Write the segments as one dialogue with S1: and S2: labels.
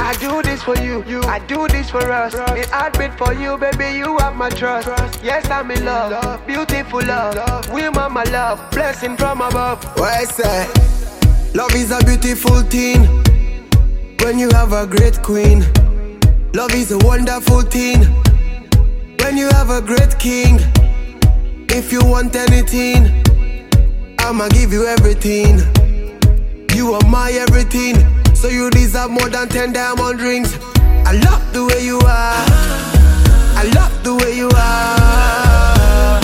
S1: I do this for you, I do this for us. It heartbeat for you, baby, you have my trust. Yes, I'm in love, beautiful love. We mama love, blessing from above.
S2: What I say? Love is a beautiful thing when you have a great queen. Love is a wonderful thing when you have a great king. If you want anything, I'ma give you everything. You are my everything, so you deserve more than 10 diamond rings. I love the way you are, I love the way you are.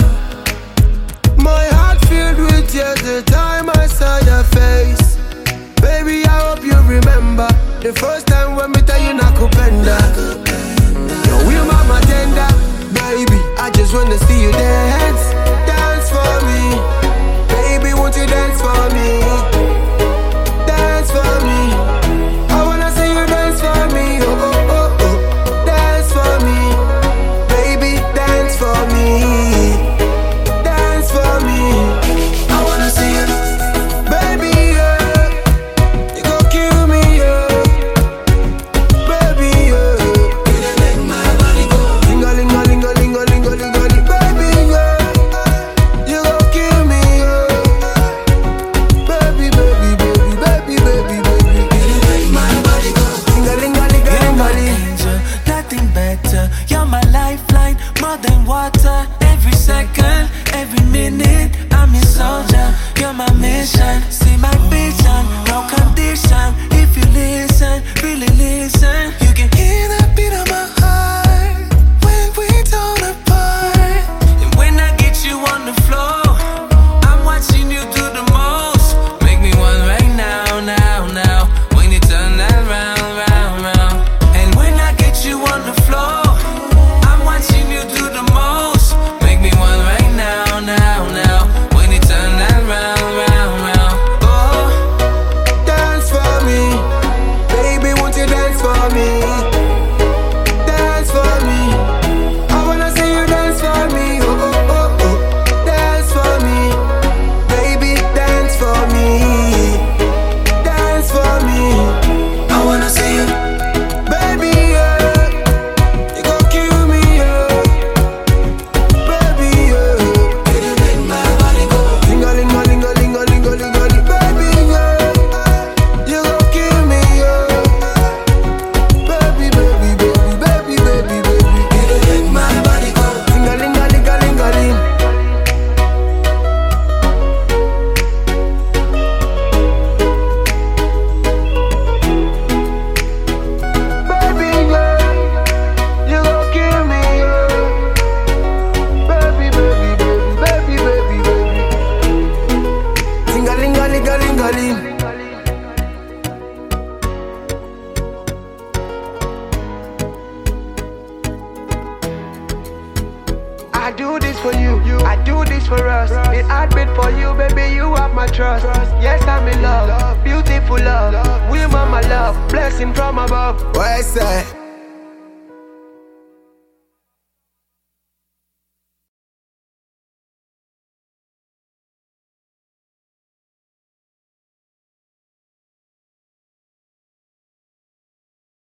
S2: My heart filled with tears the time I saw your face. Baby, I hope you remember the first time when me tell you nakupenda. Yo, we mama tender. Baby, I just wanna see you dance, dance for me. Baby, won't you dance for me? Dance for me. I wanna see you dance for me. Oh, oh, oh, oh. Dance for me. Baby, dance for me. Dance for me. I wanna see you. Baby, yeah. You gon' kill me, yeah. Baby, yeah. You make my body go. Ling-a-ling-a-ling-a-ling-a-ling-a-ling. Baby, yeah. You gon' kill me, yeah. Baby, baby, baby, baby, baby, baby. You make my body go. Ling-a-ling-a-ling-a-ling-a-ling.
S3: Angel, nothing better. You're my lifeline, more than water. Every second, every minute, I'm your soldier. You're my mission, see my vision, no condition. If you listen, really listen, you can hear the beat of my heart when we torn apart. And when I get you on the floor, I'm watching you do the most. Make me one right now, now, now. When you turn that round, round, round. And when I get you on the floor, I'm watching you do the most. Make me one right now, now, now. When you turn that round, round, round. Oh,
S2: Dance for me. Baby, won't you dance for me? Dance for me. I wanna see you dance for me. Oh, oh, oh, oh. Dance for me. Baby, dance for me. Dance for me. I wanna see you. Baby, yeah. You gon' kill me, yeah. Baby, yeah. You make my body go. Ling-a-ling-a-ling-a-ling-a-ling-a-ling. Baby, yeah. You gon' kill me, yeah. Baby, baby, baby, baby, baby, baby. You make my body go. Ling-a-ling-a-ling-a-ling-a-ling. Baby, yeah. You gon' kill me, yeah. Baby, baby, baby, baby, baby, baby. Ling-a-ling-a-ling-a-ling-a-ling.
S1: I do this for you, I do this for us. It heartbeat for you, baby, you have my trust. Yes, I'm in love, beautiful love. We mama love, blessing from above.
S2: What I say?